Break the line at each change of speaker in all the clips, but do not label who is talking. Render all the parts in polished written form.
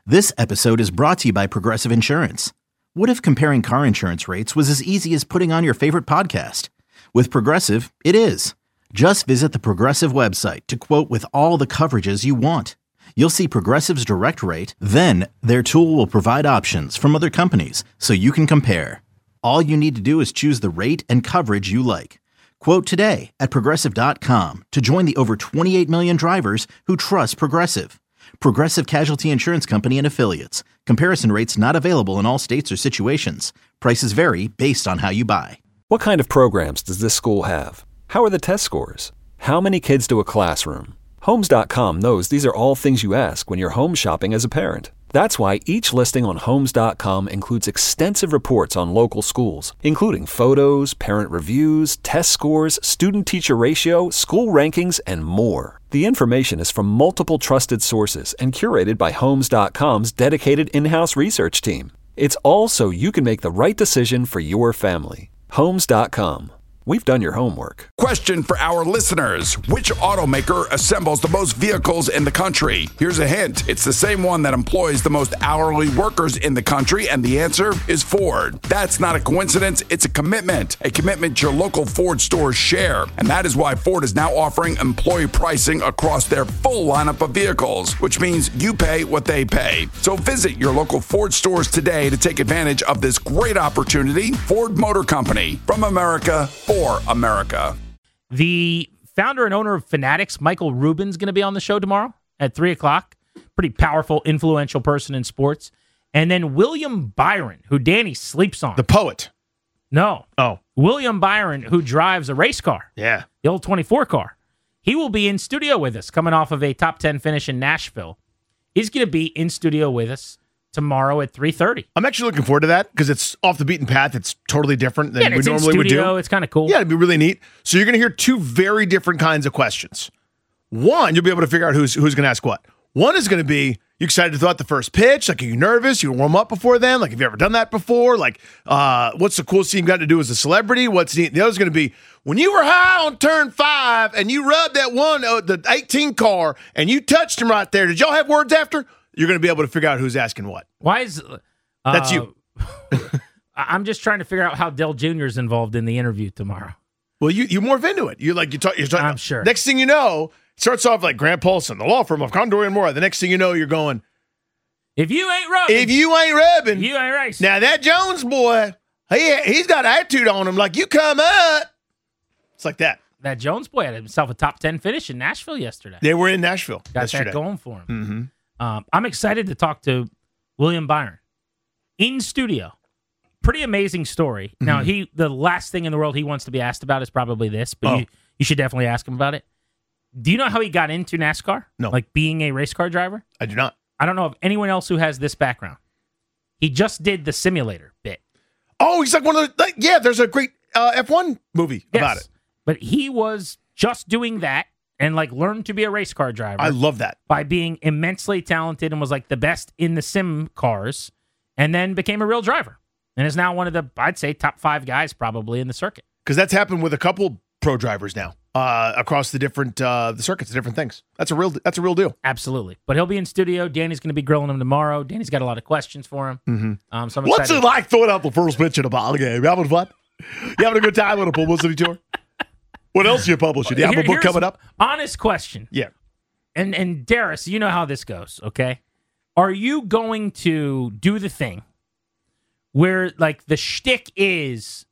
This episode is brought to you by Progressive Insurance. What if comparing car insurance rates was as easy as putting on your favorite podcast? With Progressive, it is. Just visit the Progressive website to quote with all the coverages you want. You'll see Progressive's direct rate, then their tool will provide options from other companies so you can compare. All you need to do is choose the rate and coverage you like. Quote today at Progressive.com to join the over 28 million drivers who trust Progressive. Progressive Casualty Insurance Company and Affiliates. Comparison rates not available in all states or situations. Prices vary based on how you buy.
What kind of programs does this school have? How are the test scores? How many kids do a classroom? Homes.com knows these are all things you ask when you're home shopping as a parent. That's why each listing on Homes.com includes extensive reports on local schools, including photos, parent reviews, test scores, student-teacher ratio, school rankings, and more. The information is from multiple trusted sources and curated by Homes.com's dedicated in-house research team. It's all so you can make the right decision for your family. Homes.com. We've done your homework.
Question for our listeners. Which automaker assembles the most vehicles in the country? Here's a hint. It's the same one that employs the most hourly workers in the country, and the answer is Ford. That's not a coincidence. It's a commitment your local Ford stores share. And that is why Ford is now offering employee pricing across their full lineup of vehicles, which means you pay what they pay. So visit your local Ford stores today to take advantage of this great opportunity. Ford Motor Company, from America, for America.
The founder and owner of Fanatics, Michael Rubin's going to be on the show tomorrow at 3 o'clock. Pretty powerful, influential person in sports. And then William Byron, who Danny sleeps on.
The poet.
No.
Oh.
William Byron, who drives a race car.
Yeah.
The old 24 car. He will be in studio with us, coming off of a top 10 finish in Nashville. He's going to be in studio with us tomorrow at 3:30.
I'm actually looking forward to that because it's off the beaten path. It's totally different than we normally would do.
It's kind of cool.
Yeah, it'd be really neat. So you're going to hear two very different kinds of questions. One, you'll be able to figure out who's going to ask what. One is going to be, you excited to throw out the first pitch? Like, are you nervous? You warm up before then? Like, have you ever done that before? Like, what's the coolest thing you got to do as a celebrity? What's neat? The other is going to be, when you were high on turn 5 and you rubbed that the 18 car and you touched him right there, did y'all have words after? You're going to be able to figure out who's asking what.
Why is...
That's you.
I'm just trying to figure out how Dell Jr. is involved in the interview tomorrow.
Well, you morph into it. You're talking.
I'm sure.
Next thing you know, it starts off like Grant Paulson, the law firm of Condor and Moore. The next thing you know, you're going,
If you ain't rubbing,
you
ain't racing.
Now that Jones boy, he's got attitude on him. Like, you come up. It's like that.
That Jones boy had himself a top 10 finish in Nashville yesterday.
They were in Nashville
yesterday. That going for him.
Mm-hmm.
I'm excited to talk to William Byron in studio. Pretty amazing story.
Mm-hmm.
Now, the last thing in the world he wants to be asked about is probably this, but you should definitely ask him about it. Do you know how he got into NASCAR?
No.
Like being a race car driver?
I do not.
I don't know of anyone else who has this background. He just did the simulator bit.
Oh, he's like one of the... there's a great F1 movie about it.
But he was just doing that and learned to be a race car driver.
I love that.
By being immensely talented and was the best in the sim cars, and then became a real driver. And is now one of the, I'd say, top 5 guys probably in the circuit.
Because that's happened with a couple pro drivers now across the different the circuits, the different things. That's a real deal.
Absolutely. But he'll be in studio. Danny's going to be grilling him tomorrow. Danny's got a lot of questions for him.
Mm-hmm.
So I'm
What's
excited.
it like throwing out the first pitch in a ball game? You having fun? You having a good time on a publicity tour? What else are you publishing? Do you have a book coming up?
Honest question.
Yeah.
And Darius, you know how this goes, okay? Are you going to do the thing where the shtick is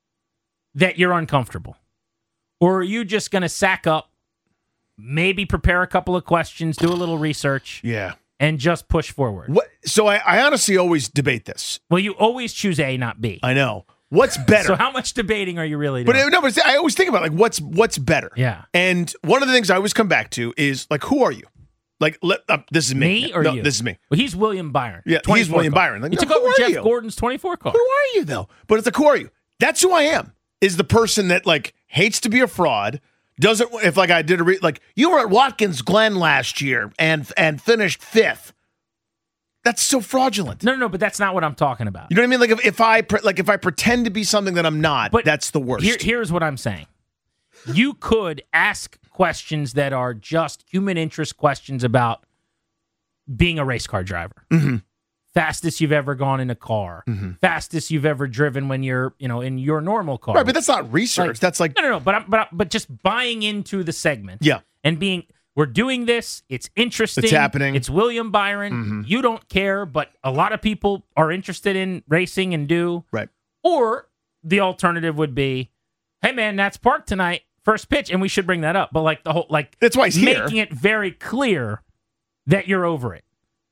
that you're uncomfortable? Or are you just going to sack up, maybe prepare a couple of questions, do a little research, and just push forward?
So I honestly always debate this.
Well, you always choose A, not B.
I know. What's better?
So how much debating are you really doing?
But I always think about what's better.
Yeah.
And one of the things I always come back to is who are you? This is me.
Me or
no,
you?
This is me.
Well, he's William Byron.
Yeah, he's William Byron.
He took over Jeff Gordon's 24 car.
Who are you though? But it's who are you? That's who I am. Is the person that hates to be a fraud. Doesn't if I did you were at Watkins Glen last year and finished 5th. That's so fraudulent.
No, but that's not what I'm talking about.
You know what I mean? If I pretend to be something that I'm not, but that's the worst.
Here's what I'm saying. You could ask questions that are just human interest questions about being a race car driver.
Mm-hmm.
Fastest you've ever gone in a car.
Mm-hmm.
Fastest you've ever driven when you're, in your normal car.
Right, but that's not research. That's like
No. But just buying into the segment.
Yeah.
And being, we're doing this. It's interesting.
It's happening.
It's William Byron.
Mm-hmm.
You don't care, but a lot of people are interested in racing and do.
right.
Or the alternative would be, hey man, Nats Park tonight, first pitch, and we should bring that up. But like the whole
That's why he's
making
here.
it very clear that you're over it.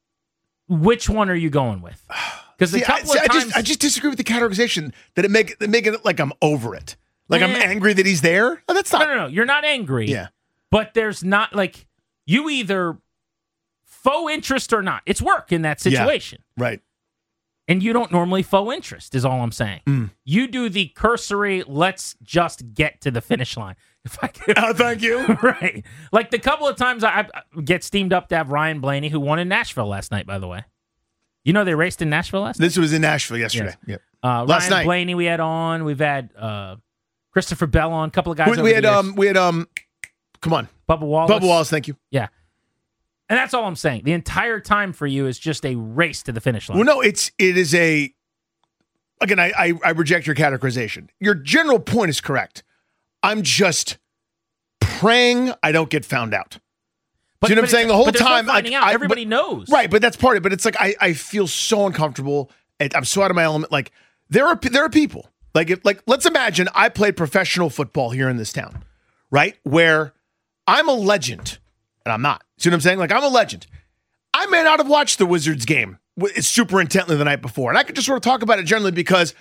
Which one are you going with? Because the couple of times
I just disagree with the categorization that make it like I'm over it. Like I'm angry that he's there. Oh, that's not.
no, you're not angry.
Yeah.
But there's not like you either faux interest or not. It's work in that situation.
Right.
And you don't normally faux interest, is all I'm saying. You do the cursory, let's just get to the finish line. If I could.
Thank you.
Right. Like the couple of times I get steamed up to have Ryan Blaney, who won in Nashville last night, by the way. You know they raced in Nashville last night?
This was in Nashville yesterday.
Yes.
Yep. Last
Ryan
night.
Blaney we had on. We've had Christopher Bell on, a couple of guys over
We
the
had
years.
come on.
Bubba Wallace.
Bubba Wallace, thank you.
Yeah. And that's all I'm saying. The entire time for you is just a race to the finish line.
Well, no, it is a. Again, I reject your categorization. Your general point is correct. I'm just praying I don't get found out.
But,
See what I'm saying? The whole
but there's no
time,
finding out. Everybody knows.
Right, but that's part of it. But it's like I feel so uncomfortable. I'm so out of my element. Like there are people. Like let's imagine I played professional football here in this town, right? Where I'm a legend, and I'm not. See what I'm saying? Like I'm a legend. I may not have watched the Wizards game super intently the night before, and I could just sort of talk about it generally because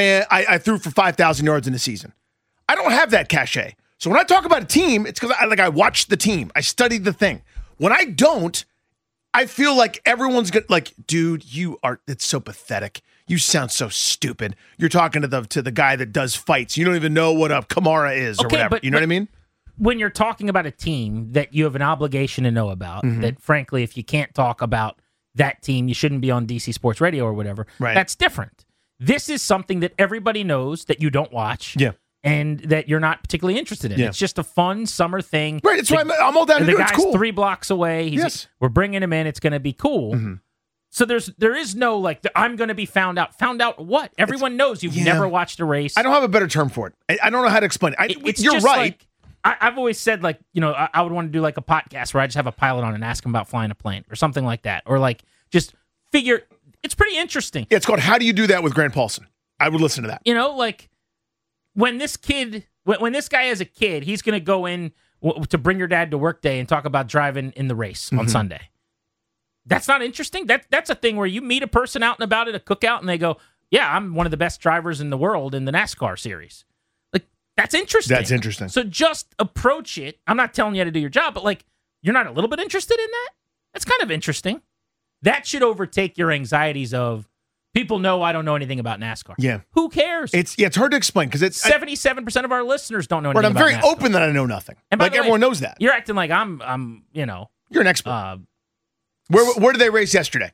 I threw for 5,000 yards in a season. I don't have that cachet. So when I talk about a team, it's because I watched the team. I studied the thing. When I don't, I feel like everyone's gonna like, dude, it's so pathetic. You sound so stupid. You're talking to the guy that does fights. You don't even know what a Kamara is or whatever. You know what I mean?
When you're talking about a team that you have an obligation to know about, that frankly, if you can't talk about that team, you shouldn't be on DC Sports Radio or whatever.
Right.
That's different. This is something that everybody knows that you don't watch.
Yeah.
And that you're not particularly interested in.
Yeah.
It's just a fun summer thing.
Right. It's why I'm all down to
the
do it. It's
guy's
cool.
3 blocks away.
Yes.
We're bringing him in. It's going to be cool. So there is no like I'm going to be found out. Found out what? Everyone knows you've never watched a race.
I don't have a better term for it. I don't know how to explain it.
It's
you're
just
right.
Like, I've always said like I would want to do like a podcast where I just have a pilot on and ask him about flying a plane or something like that, or like just figure. It's pretty interesting.
Yeah, it's called How Do You Do That with Grant Paulson. I would listen to that.
Like when this kid. When this guy is a kid, he's going to go in to bring your dad to work day and talk about driving in the race on Sunday. That's not interesting. That's a thing where you meet a person out and about at a cookout and they go, yeah, I'm one of the best drivers in the world in the NASCAR series. Like, that's interesting.
That's interesting.
So just approach it. I'm not telling you how to do your job, but like, you're not a little bit interested in that? That's kind of interesting. That should overtake your anxieties of, people know I don't know anything about NASCAR.
Yeah.
Who cares?
It's hard to explain because it's
77% of our listeners don't know anything
But I'm very
about NASCAR.
open that I know nothing.
And by
like
the way,
everyone knows that.
You're acting like I'm
You're an expert.
I
Where did they race yesterday?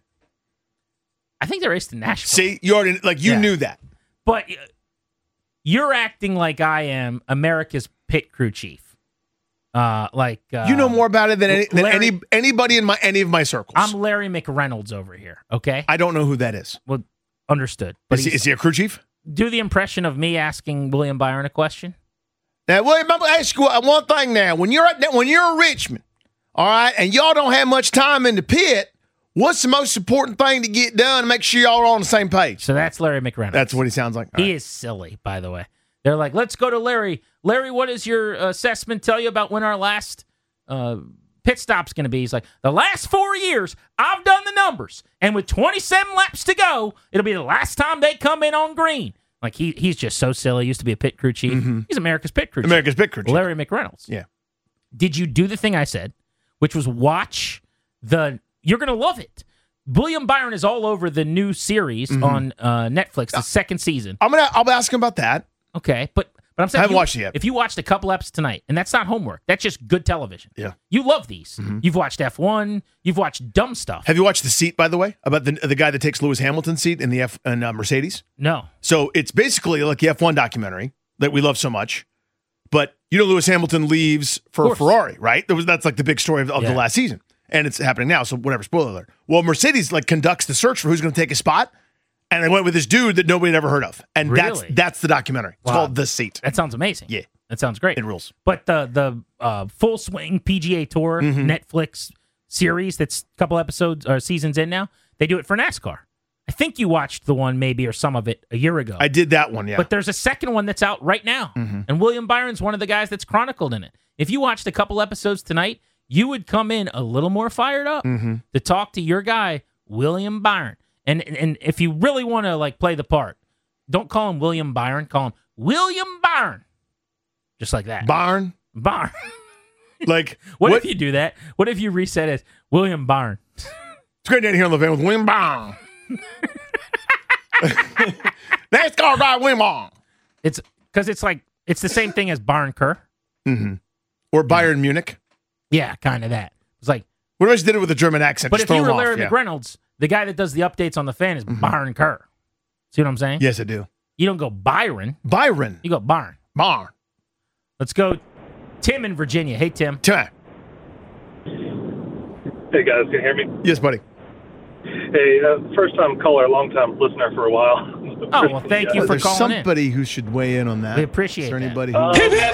think they raced in Nashville.
See, you already you knew that.
But you're acting like I am America's pit crew chief.
You know more about it than anybody in any of my circles.
I'm Larry McReynolds over here, okay?
I don't know who that is.
Well, understood. But
Is he a crew chief?
do the impression of me asking William Byron a question.
Now, William, I'm gonna ask you one thing now. When you're at Richmond, all right, and y'all don't have much time in the pit, what's the most important thing to get done to make sure y'all are on the same page?
So that's Larry McReynolds.
That's what he sounds like.
He is silly, by the way. They're like, let's go to Larry. Larry, what does your assessment tell you about when our last pit stop's going to be? He's like, the last 4 years, I've done the numbers. And with 27 laps to go, it'll be the last time they come in on green. Like, he's just so silly. He used to be a pit crew chief. He's America's pit crew chief.
America's pit crew chief.
Larry McReynolds.
Yeah.
Did you do the thing I said, which was watch you're going to love it. William Byron is all over the new series on Netflix, the second season.
I'll ask him about that.
Okay, but I'm saying
I haven't watched it yet.
If you watched a couple episodes tonight, and that's not homework, that's just good television.
Yeah.
You love these. You've watched F1. You've watched dumb stuff.
Have you watched The Seat, by the way, about the guy that takes Lewis Hamilton's seat in the Mercedes?
No.
So it's basically like the F1 documentary that we love so much. But Lewis Hamilton leaves for Ferrari, right? That's like the big story of the last season. and it's happening now. So whatever, spoiler alert. Well, Mercedes like conducts the search for who's going to take his spot, and they went with this dude that nobody had ever heard of, and
Really?
that's the documentary. It's called The Seat.
That sounds amazing.
Yeah.
That sounds great.
It rules.
But the Full Swing PGA Tour Netflix series that's a couple episodes or seasons in now, they do it for NASCAR. I think you watched the one maybe or some of it a year ago.
I did that one, yeah.
But there's a second one that's out right now. And William Byron's one of the guys that's chronicled in it. If you watched a couple episodes tonight, you would come in a little more fired up to talk to your guy, William Byron. And if you really want to like play the part, don't call him William Byron, call him William Byron. Just like that.
Barn. Like
What if you do that? What if you reset it as William Byron?
It's great day here on the van with William Barn. NASCAR by William Barn.
It's because it's like it's the same thing as Barn Kerr.
Or Bayern Munich.
Yeah, kind of that. It's like,
What if I just did it with a German accent?
but
just
if
throw
you
him
were
off,
Larry
yeah.
McReynolds, the guy that does the updates on the fan is Barn Kerr. See what I'm saying?
Yes, I do.
You don't go Byron,
Byron.
you go Barn.
Barn.
Let's go Tim in Virginia. Hey, Tim.
Tim.
Hey guys, can you hear me?
Yes, buddy.
Hey, first time caller, long time listener for a while.
Oh, well, thank you for
There's
calling in.
somebody who should weigh in on that.
We appreciate
Is there
that.
anybody who...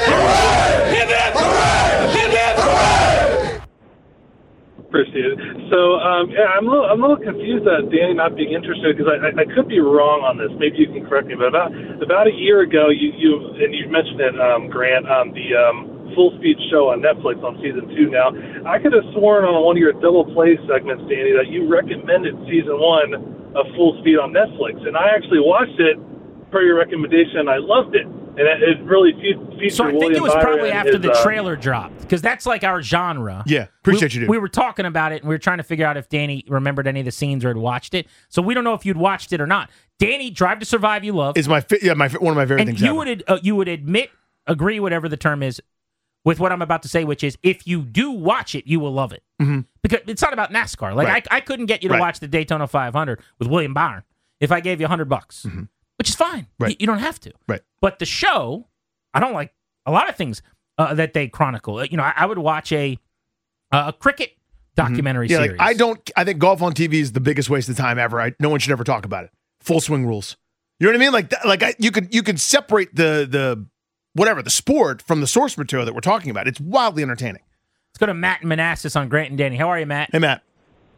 Appreciate it. So, yeah, I'm a little confused at Danny not being interested because I could be wrong on this. Maybe you can correct me. But about a year ago, you mentioned it, Grant, on the Full Speed show on Netflix on season 2 now. I could have sworn on one of your double play segments, Danny, that you recommended season 1 of Full Speed on Netflix, and I actually watched it per your recommendation. I loved it, and it really featured
So I think
William
it was
Byron
probably
and
after
his,
the trailer dropped because that's like our genre.
Yeah, appreciate you, dude.
We were talking about it and we were trying to figure out if Danny remembered any of the scenes or had watched it. So we don't know if you'd watched it or not. Danny, Drive to Survive, you love.
Is my one of my favorite
And
things
you
ever.
you would agree, whatever the term is, with what I'm about to say, which is if you do watch it, you will love it. Because it's not about NASCAR. Like
Right.
I couldn't get you to
Right.
watch the Daytona 500 with William Byron if I gave you $100, which is fine.
Right.
You don't have to.
Right.
But the show, I don't like a lot of things that they chronicle. I would watch a cricket documentary
Yeah,
series.
like I think golf on TV is the biggest waste of time ever. No one should ever talk about it. Full Swing Rules. You know what I mean? You could separate the sport from the source material that we're talking about. It's wildly entertaining.
Let's go to Matt and Manassas on Grant and Danny. How are you, Matt?
Hey, Matt.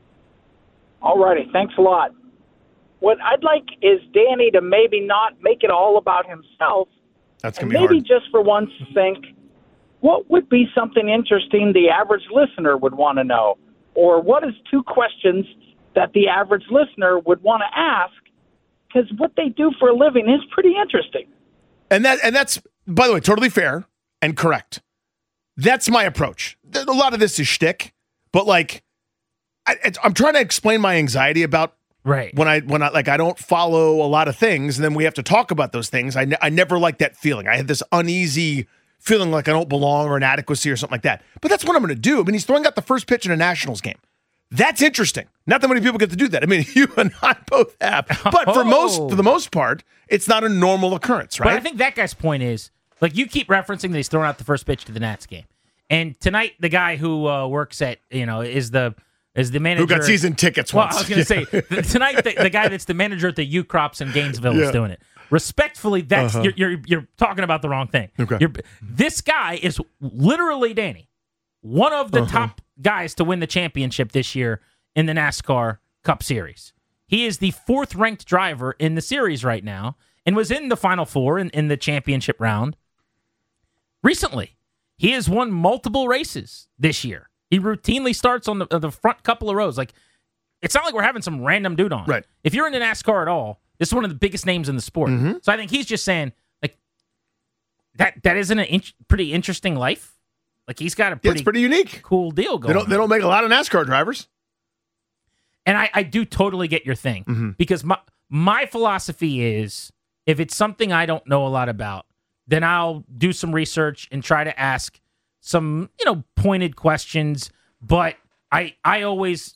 All righty. Thanks a lot. What I'd like is Danny to maybe not make it all about himself,
That's
and
going to be
maybe
hard.
just for once think, what would be something interesting the average listener would want to know? Or what is 2 questions that the average listener would want to ask? Because what they do for a living is pretty interesting.
And that's, by the way, totally fair and correct. That's my approach. A lot of this is shtick, but like, I'm trying to explain my anxiety about
Right.
when I I don't follow a lot of things, and then we have to talk about those things. I never like that feeling. I have this uneasy feeling like I don't belong or inadequacy or something like that. But that's what I'm going to do. I mean, he's throwing out the first pitch in a Nationals game. That's interesting. Not that many people get to do that. I mean, you and I both have. But for the most part, it's not a normal occurrence, right?
But I think that guy's point is, like, you keep referencing that he's throwing out the first pitch to the Nats game. And tonight, the guy who works at, is the manager.
Who got season tickets
Well,
once.
I was going to say, tonight, the guy that's the manager at the U Crops in Gainesville is doing it. Respectfully, that's you're talking about the wrong thing.
Okay.
This guy is literally, Danny, one of the top guys to win the championship this year in the NASCAR Cup Series. He is the 4th ranked driver in the series right now and was in the Final Four in the championship round recently. He has won multiple races this year. He routinely starts on the front couple of rows. Like, it's not like we're having some random dude on.
Right.
If you're into NASCAR at all, this is one of the biggest names in the sport. So I think he's just saying, like, that isn't a pretty interesting life. Like, he's got a
it's pretty unique.
cool deal going on.
They don't make a lot of NASCAR drivers.
And I do totally get your thing because my philosophy is if it's something I don't know a lot about, then I'll do some research and try to ask some, pointed questions. But I always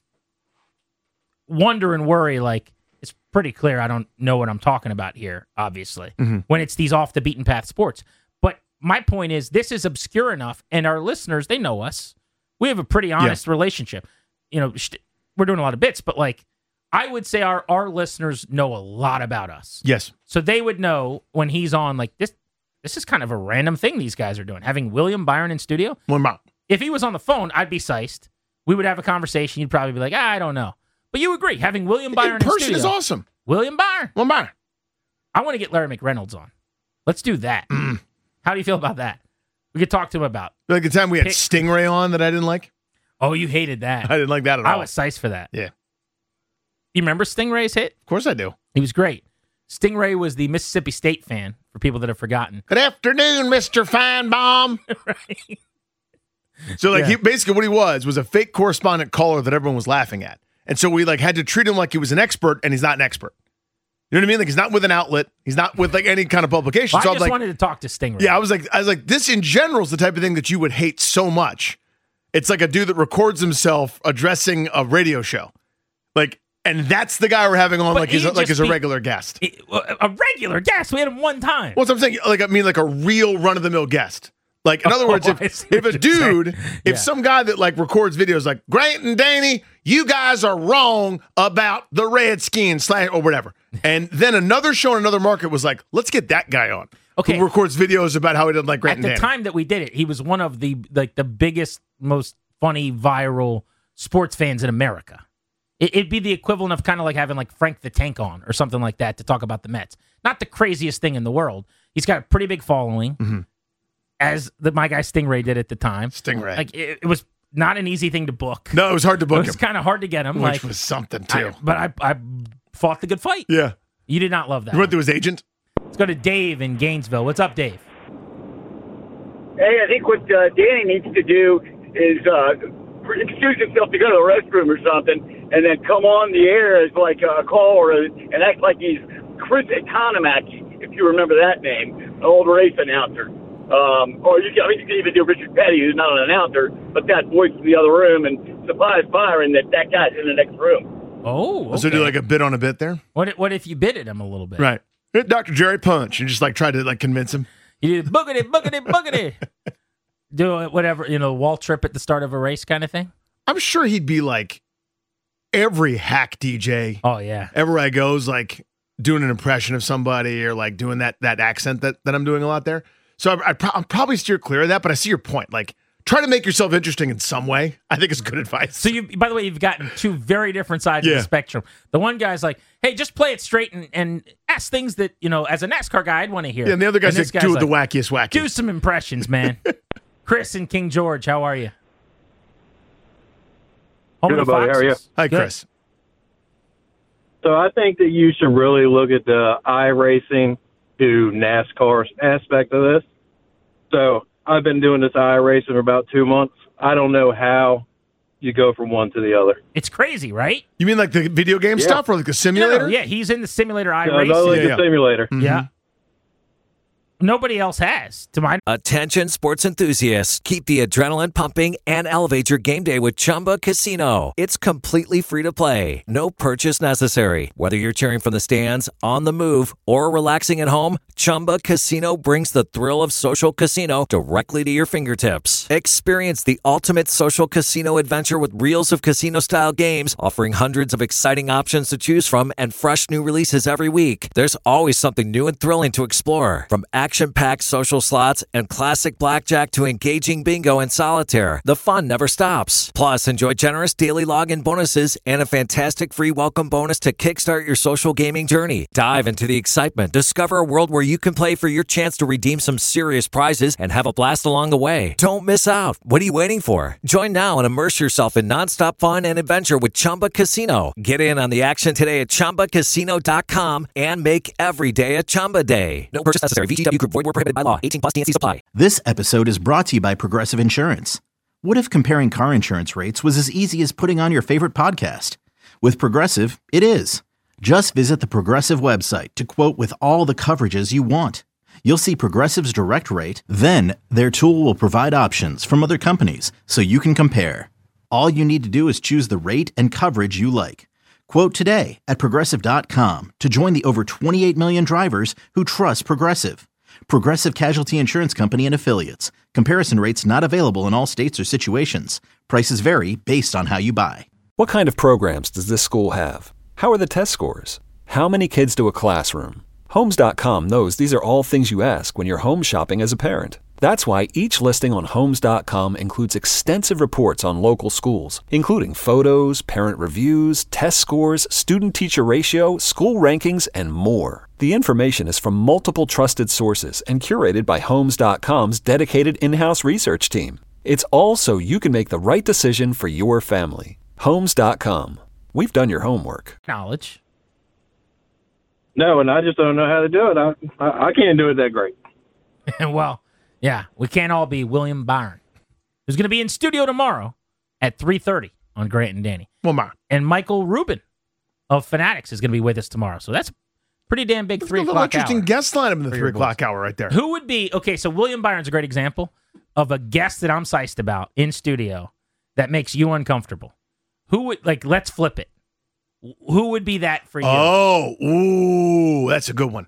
wonder and worry, like, it's pretty clear I don't know what I'm talking about here, obviously, when it's these off the beaten path sports. But my point is this is obscure enough, and our listeners, they know us. We have a pretty honest relationship. we're doing a lot of bits, but like, I would say our listeners know a lot about us.
Yes.
So they would know when he's on, like, this is kind of a random thing these guys are doing. Having William Byron in studio. If he was on the phone, I'd be psyched. We would have a conversation. You'd probably be like, I don't know. But you agree, having William Byron in studio.
person is awesome.
William Byron.
William Byron.
I want to get Larry McReynolds on. Let's do that. How do you feel about that? We could talk to him about.
Like the time we had Stingray on that I didn't like.
Oh, you hated that.
I didn't like that at all.
I was psyched for that.
Yeah.
You remember Stingray's hit?
Of course I do.
He was great. Stingray was the Mississippi State fan, for people that have forgotten.
Good afternoon, Mr. Feinbaum.
Right.
So, like, he basically what he was a fake correspondent caller that everyone was laughing at. And so we, like, had to treat him like he was an expert, and he's not an expert. You know what I mean? Like, he's not with an outlet. He's not with, like, any kind of publication.
Well,
so
I just wanted to talk to Stingray.
Yeah, I was like, this in general is the type of thing that you would hate so much. It's like a dude that records himself addressing a radio show. Like, and that's the guy we're having on, like he's a regular guest.
A regular guest? We had him one time.
Well, that's what I'm saying. Like, I mean, like a real run-of-the-mill guest. Like, in other words, if some guy that, like, records videos like, Grant and Danny, you guys are wrong about the Redskins, or whatever. And then another show in another market was like, let's get that guy on.
Okay.
Who records videos about how he doesn't like Grant and Danny.
At the time that we did it, he was one of the biggest, most funny, viral sports fans in America. It'd be the equivalent of kind of like having like Frank the Tank on or something like that to talk about the Mets. Not the craziest thing in the world. He's got a pretty big following, as my guy Stingray did at the time.
Stingray.
Like, it was not an easy thing to book.
No, it was hard to book him.
It was kind of hard to get him.
Which was something, too.
But I fought the good fight.
Yeah.
You did not love that.
You went through his agent?
Let's go to Dave in Gainesville. What's up, Dave?
Hey, I think what Danny needs to do is excuse himself to go to the restroom or something, and then come on the air as like a caller and act like he's Chris Economaki, if you remember that name, an old race announcer. Or you can even do Richard Petty, who's not an announcer, but that voice in the other room, and surprise Byron that guy's in the next room.
Oh, okay.
So do like a bit on a bit there?
What if you bit at him a little bit?
Right. Hit Dr. Jerry Punch and just like try to like convince him.
You do boogity, boogity, boogity. Do it, whatever, wall trip at the start of a race kind of thing?
I'm sure he'd be like every hack DJ.
Oh, yeah.
Everywhere I goes, like doing an impression of somebody or like doing that accent that I'm doing a lot there. So I'll probably steer clear of that, but I see your point. Like, try to make yourself interesting in some way. I think it's good advice.
So, by the way, you've gotten two very different sides of the spectrum. The one guy's like, hey, just play it straight and ask things that, as a NASCAR guy, I'd want to hear.
Yeah, and the other guy's like, do the wackiest wacky.
Do some impressions, man. Chris and King George, how are you?
Good, buddy. How are you?
Hi,
Good.
Chris.
So I think that you should really look at the iRacing to NASCAR aspect of this. So I've been doing this iRacing for about 2 months. I don't know how you go from one to the other.
It's crazy, right?
You mean like the video game stuff or like the simulator?
No, yeah, he's in the simulator iRacing.
No, like the simulator.
Mm-hmm.
Yeah. Nobody else has, to my.
Attention sports enthusiasts. Keep the adrenaline pumping and elevate your game day with Chumba Casino. It's completely free to play. No purchase necessary. Whether you're cheering from the stands, on the move, or relaxing at home, Chumba Casino brings the thrill of social casino directly to your fingertips. Experience the ultimate social casino adventure with reels of casino-style games, offering hundreds of exciting options to choose from and fresh new releases every week. There's always something new and thrilling to explore. From action-packed social slots and classic blackjack to engaging bingo and solitaire, the fun never stops. Plus, enjoy generous daily login bonuses and a fantastic free welcome bonus to kickstart your social gaming journey. Dive into the excitement. Discover a world where you can play for your chance to redeem some serious prizes and have a blast along the way. Don't miss out. What are you waiting for? Join now and immerse yourself in nonstop fun and adventure with Chumba Casino. Get in on the action today at ChumbaCasino.com and make every day a Chumba day. No purchase necessary. VGW Group. Void where prohibited by law. 18+ DNC supply.
This episode is brought to you by Progressive Insurance. What if comparing car insurance rates was as easy as putting on your favorite podcast? With Progressive, it is. Just visit the Progressive website to quote with all the coverages you want. You'll see Progressive's direct rate, then their tool will provide options from other companies so you can compare. All you need to do is choose the rate and coverage you like. Quote today at Progressive.com to join the over 28 million drivers who trust Progressive. Progressive Casualty Insurance Company and Affiliates. Comparison rates not available in all states or situations. Prices vary based on how you buy.
What kind of programs does this school have? How are the test scores? How many kids do a classroom? Homes.com knows these are all things you ask when you're home shopping as a parent. That's why each listing on Homes.com includes extensive reports on local schools, including photos, parent reviews, test scores, student-teacher ratio, school rankings, and more. The information is from multiple trusted sources and curated by Homes.com's dedicated in-house research team. It's all so you can make the right decision for your family. Homes.com. We've done your homework.
Knowledge.
No, and I just don't know how to do it. I can't do it that great.
Well, yeah, we can't all be William Byron, who's going to be in studio tomorrow at 3:30 on Grant and Danny. And Michael Rubin of Fanatics is going to be with us tomorrow. So that's a pretty damn big 3 o'clock hour.
Interesting guest lineup in the 3 o'clock hour right there.
Who would be, okay, so William Byron's a great example of a guest that I'm psyched about in studio that makes you uncomfortable. Who would, like, let's flip it. Who would be that for you?
Oh, ooh, that's a good one.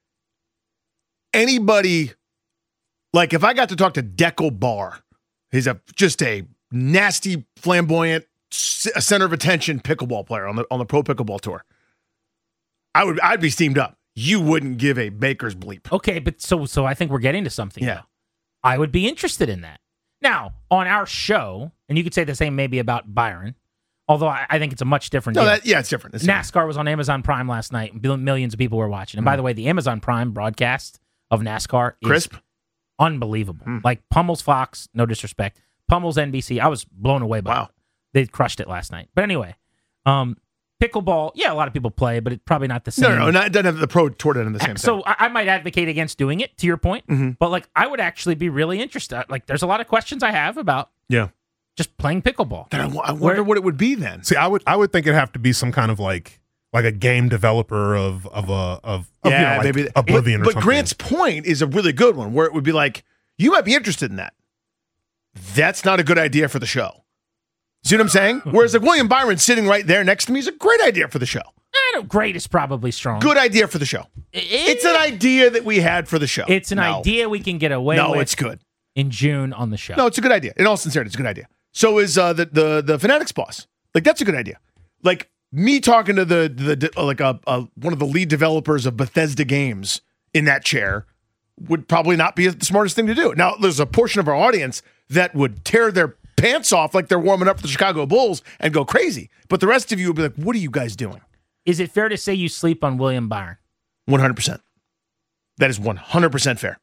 Anybody, like if I got to talk to Dekel Barr, he's just a nasty, flamboyant, center of attention pickleball player on the Pro Pickleball Tour. I'd be steamed up. You wouldn't give a baker's bleep.
Okay, but so I think we're getting to something.
Yeah.
Though. I would be interested in that. Now, on our show, and you could say the same maybe about Byron, although I think it's a much different deal.
It's different.
NASCAR was on Amazon Prime last night. Millions of people were watching. And by the way, the Amazon Prime broadcast of NASCAR is
crisp,
unbelievable. Like Pummel's Fox, no disrespect. Pummel's NBC. I was blown away by it. They crushed it last night. But anyway, pickleball, yeah, a lot of people play, but it's probably not the same.
No, it doesn't have the Pro Tour in the same thing.
So I might advocate against doing it, to your point. But like, I would actually be really interested. Like, there's a lot of questions I have about just playing pickleball.
Then I wonder what it would be then.
See, I would think it'd have to be some kind of like a game developer of maybe Oblivion or something.
But Grant's point is a really good one, where it would be like, you might be interested in that. That's not a good idea for the show. See what I'm saying? Whereas like William Byron sitting right there next to me is a great idea for the show.
I don't. Great is probably strong.
Good idea for the show. It's an idea that we had for the show.
It's an idea we can get away with.
No, it's good.
In June on the show.
No, it's a good idea. In all sincerity, it's a good idea. So is the Fanatics boss. Like, that's a good idea. Like, me talking to one of the lead developers of Bethesda games in that chair would probably not be the smartest thing to do. Now, there's a portion of our audience that would tear their pants off like they're warming up for the Chicago Bulls and go crazy. But the rest of you would be like, what are you guys doing?
Is it fair to say you sleep on William Byron?
100%. That is 100% fair.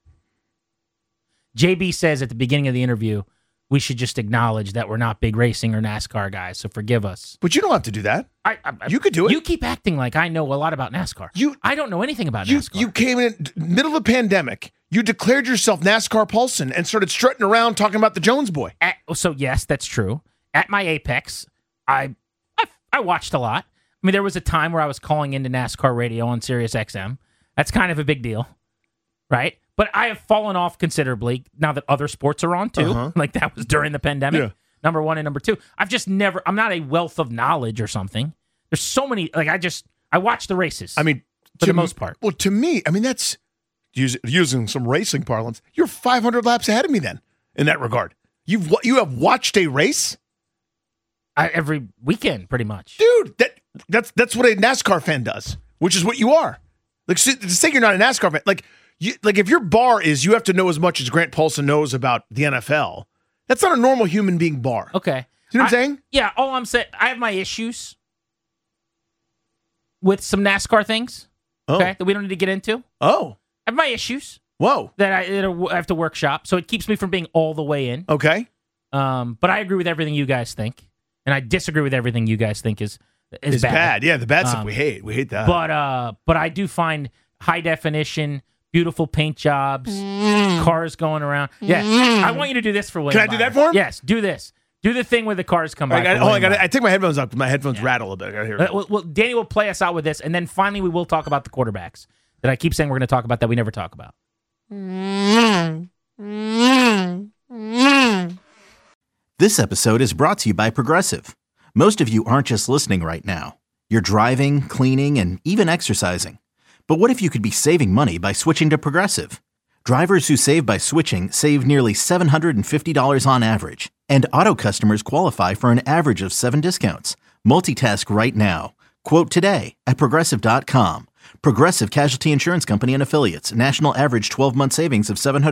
JB says at the beginning of the interview, we should just acknowledge that we're not big racing or NASCAR guys, so forgive us.
But you don't have to do that. You could do it.
You keep acting like I know a lot about NASCAR. I don't know anything about NASCAR.
You came in middle of the pandemic. You declared yourself NASCAR Paulson and started strutting around talking about the Jones boy.
So yes, that's true. At my apex, I watched a lot. I mean, there was a time where I was calling into NASCAR radio on Sirius XM. That's kind of a big deal, right? But I have fallen off considerably now that other sports are on too. Like that was during the pandemic. Number one and number two. I'm not a wealth of knowledge or something. There's so many, I watch the races. I
mean,
for the most part.
Well, to me, I mean, that's using some racing parlance. You're 500 laps ahead of me then in that regard. You have watched a race?
Every weekend, pretty much.
Dude, that's what a NASCAR fan does, which is what you are. Like, to say you're not a NASCAR fan, like if your bar is you have to know as much as Grant Paulson knows about the NFL, that's not a normal human being bar.
Okay.
You know what I'm saying?
Yeah, all I'm saying, I have my issues with some NASCAR things, okay, that we don't need to get into.
Oh.
I have my issues.
Whoa.
That I have to workshop, so it keeps me from being all the way in.
Okay.
But I agree with everything you guys think, and I disagree with everything you guys think is bad.
Yeah, the bad stuff we hate. We hate that.
But I do find high definition, beautiful paint jobs, cars going around. Yeah, I want you to do this for William.
Can I do that for him?
Yes, do this. Do the thing where the cars come by.
I take my headphones off. My headphones rattle a bit. I gotta hear it.
Well, Danny will play us out with this, and then finally we will talk about the quarterbacks that I keep saying we're going to talk about that we never talk about.
This episode is brought to you by Progressive. Most of you aren't just listening right now. You're driving, cleaning, and even exercising. But what if you could be saving money by switching to Progressive? Drivers who save by switching save nearly $750 on average, and auto customers qualify for an average of 7 discounts. Multitask right now. Quote today at Progressive.com. Progressive Casualty Insurance Company and Affiliates. National average 12-month savings of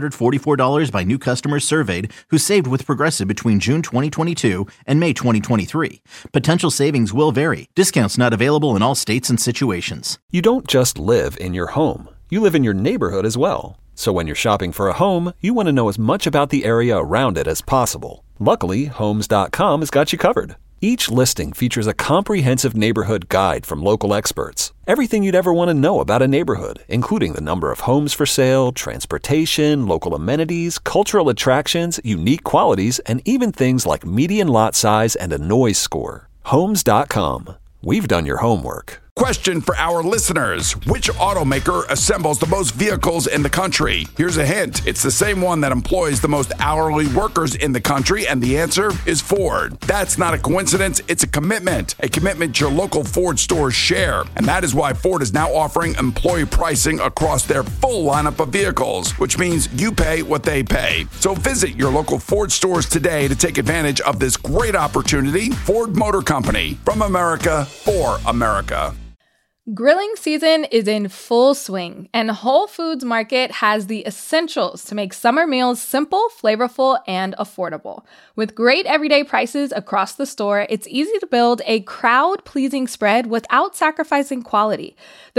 $744 by new customers surveyed who saved with Progressive between June 2022 and May 2023. Potential savings will vary. Discounts not available in all states and situations.
You don't just live in your home. You live in your neighborhood as well. So when you're shopping for a home, you want to know as much about the area around it as possible. Luckily, Homes.com has got you covered. Each listing features a comprehensive neighborhood guide from local experts. Everything you'd ever want to know about a neighborhood, including the number of homes for sale, transportation, local amenities, cultural attractions, unique qualities, and even things like median lot size and a noise score. Homes.com. We've done your homework.
Question for our listeners. Which automaker assembles the most vehicles in the country? Here's a hint. It's the same one that employs the most hourly workers in the country, and the answer is Ford. That's not a coincidence. It's a commitment your local Ford stores share. And that is why Ford is now offering employee pricing across their full lineup of vehicles, which means you pay what they pay. So visit your local Ford stores today to take advantage of this great opportunity. Ford Motor Company, from America for America.
Grilling season is in full swing, and Whole Foods Market has the essentials to make summer meals simple, flavorful, and affordable. With great everyday prices across the store, it's easy to build a crowd-pleasing spread without sacrificing quality. The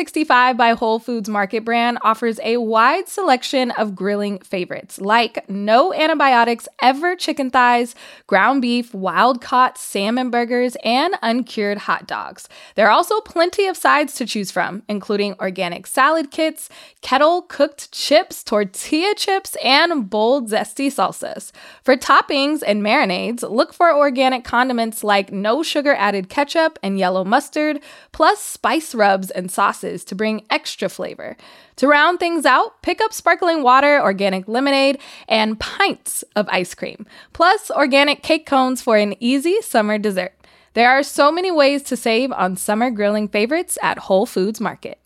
365 by Whole Foods Market brand offers a wide selection of grilling favorites, like no antibiotics ever chicken thighs, ground beef, wild-caught salmon burgers, and uncured hot dogs. There are also plenty of sides to choose from, including organic salad kits, kettle-cooked chips, tortilla chips, and bold, zesty salsas. For toppings and marinades, look for organic condiments like no sugar-added ketchup and yellow mustard, plus spice rubs and sauces to bring extra flavor. To round things out, pick up sparkling water, organic lemonade, and pints of ice cream, plus organic cake cones for an easy summer dessert. There are so many ways to save on summer grilling favorites at Whole Foods Market.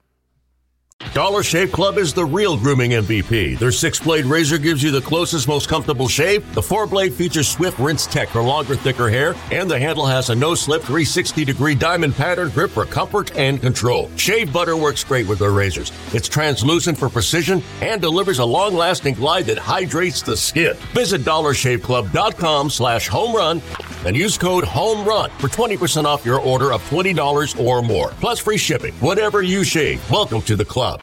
Dollar Shave Club is the real grooming MVP. Their 6-blade razor gives you the closest, most comfortable shave. The 4-blade features Swift Rinse Tech for longer, thicker hair. And the handle has a no-slip 360-degree diamond pattern grip for comfort and control. Shave butter works great with their razors. It's translucent for precision and delivers a long-lasting glide that hydrates the skin. Visit DollarShaveClub.com/homerun and use code HOMERUN for 20% off your order of $20 or more. Plus free shipping. Whatever you shave, welcome to the club.